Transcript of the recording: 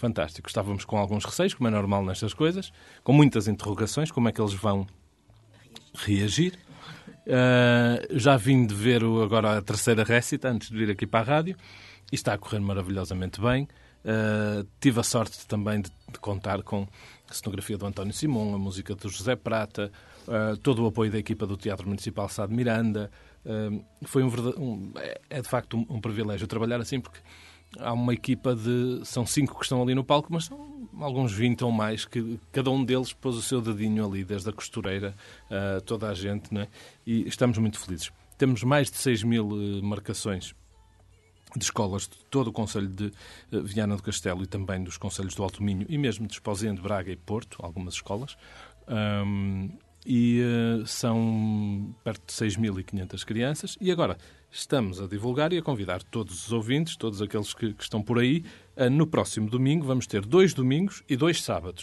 fantástico. Estávamos com alguns receios, como é normal nestas coisas, com muitas interrogações, como é que eles vão reagir. Já vim de ver agora a terceira récita, antes de vir aqui para a rádio, e está a correr maravilhosamente bem. Tive a sorte também de contar com a cenografia do António Simão, a música do José Prata, todo o apoio da equipa do Teatro Municipal Sá de Miranda. Foi é de facto um privilégio trabalhar assim, porque há uma equipa são 5 que estão ali no palco, mas são alguns 20 ou mais, que cada um deles pôs o seu dedinho ali, desde a costureira, toda a gente, não é? E estamos muito felizes. Temos mais de 6.000 marcações de escolas de todo o concelho de Viana do Castelo e também dos concelhos do Alto Minho e mesmo de Esposende, Braga e Porto, algumas escolas. São perto de 6.500 crianças. E agora estamos a divulgar e a convidar todos os ouvintes, todos aqueles que estão por aí. No próximo domingo vamos ter 2 domingos e 2 sábados.